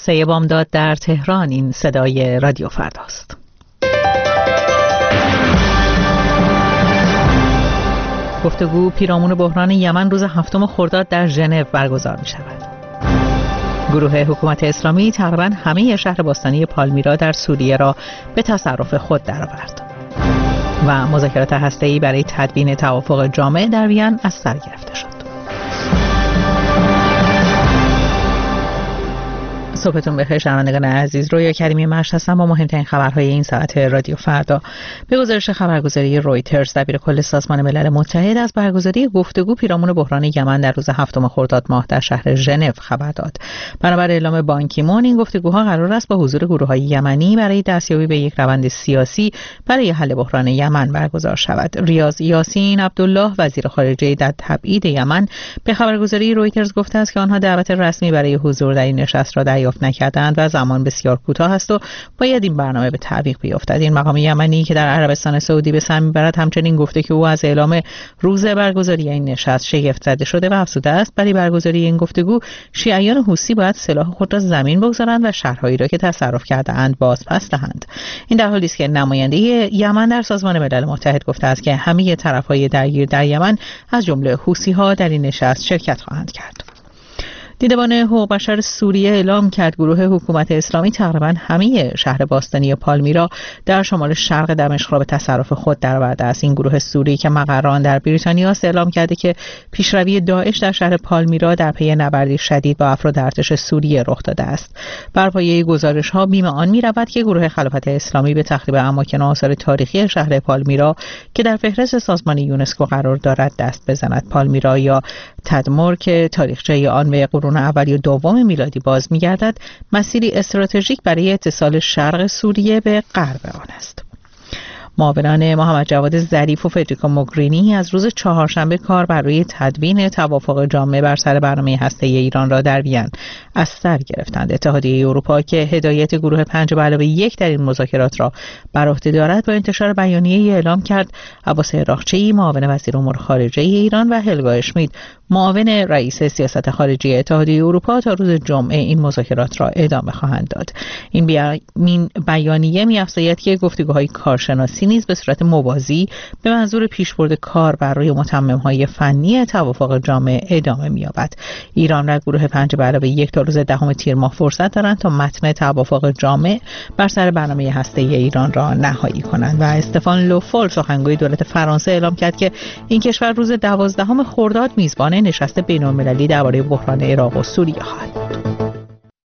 جلسه بامداد در تهران. این صدای رادیو فرداست. گفتگو پیرامون بحران یمن روز 7 خرداد در ژنو برگزار می شود. گروه حکومت اسلامی تقریباً همه شهر باستانی پالمیرا در سوریه را به تصرف خود درآورد و مذاکرات هسته‌ای برای تدوین توافق جامع در وین از سر گرفته شد. صبحتون بخیر شنوندگان عزیز. رویا کریمی مشت هستم با مهمترین خبرهای این ساعت رادیو فردا. به گزارش خبرگزاری رویترز، دبیر کل سازمان ملل متحد از برگزاری گفتگو پیرامون بحران یمن در روز 7 خرداد ماه در شهر ژنو خبر داد. بنابر اعلام بان کی مون، این گفتگوها قرار است با حضور گروه‌های یمنی برای دستیابی به یک روند سیاسی برای حل بحران یمن برگزار شود. ریاض یاسین عبدالله، وزیر خارجه در تبعید یمن، به خبرگزاری رویترز گفته است که آنها دعوت رسمی برای حضور در این نشست را دریافت نکردند و زمان بسیار کوتاه است و باید این برنامه به تعویق بیفتد. این مقام یمنی که در عربستان سعودی به سر میبرد همچنین گفته که او از اعلام روز برگزاری این نشست شگفت زده شده و افزوده است برای برگزاری این گفتگو شیعیان حوثی باید سلاح خود را زمین بگذارند و شهرهایی را که تصرف کرده اند بازپس دهند. این در حالی است که نماینده یمن در سازمان ملل متحد گفته است که همه طرفهای درگیر در یمن از جمله حوثی‌ها در این نشست شرکت خواهند کرد. دیدبان حقوق بشر سوریه اعلام کرد گروه حکومت اسلامی تقریباً همه شهر باستانی پالمیرا در شمال شرق دمشق را به تصرف خود درآورده است. این گروه سوری که مقر آن در بریتانیا است اعلام کرده که پیشروی داعش در شهر پالمیرا در پی نبردی شدید با افراد ارتش سوریه رخ داده است. بر پایه گزارش‌ها بیم آن می‌رود که گروه خلافت اسلامی به تخریب اماکن و آثار تاریخی شهر پالمیرا که در فهرست سازمان یونسکو قرار دارد دست بزند. پالمیرا یا تدمر که تاریخچه آن به قرون اول و دوم میلادی باز می‌گردد، مسیری استراتژیک برای اتصال شرق سوریه به غرب آن است. معاونان محمد جواد ظریف و فدریکا موگرینی از روز چهارشنبه کار بر روی تدوین توافق جامع بر سر برنامه هسته‌ای ایران را در وین از سر گرفتند. اتحادیه اروپا که هدایت گروه 5+1 در این مذاکرات را بر عهده دارد با انتشار بیانیه‌ای اعلام کرد عباس عراقچی، معاون وزیر امور خارجه ایران، و هلگا اشمیت، معاون رئیس سیاست خارجی اتحادیه اروپا، تا روز جمعه این مذاکرات را ادامه خواهند داد. این بیانیه می‌افزاید که گفتگوهای کارشناسی نیز به صورت موازی به منظور پیشبرد کار بر روی متمم‌های فنی توافق جامع ادامه می‌یابد. ایران و گروه 5+1 تا روز 10 تیر ماه فرصت دارند تا متن توافق جامع بر سر برنامه هسته‌ای ایران را نهایی کنند. و استفان لوفول، سخنگوی دولت فرانسه، اعلام کرد که این کشور روز 12 خرداد میزبان نشست بین‌المللی درباره بحران عراق و سوریه خواهد بود.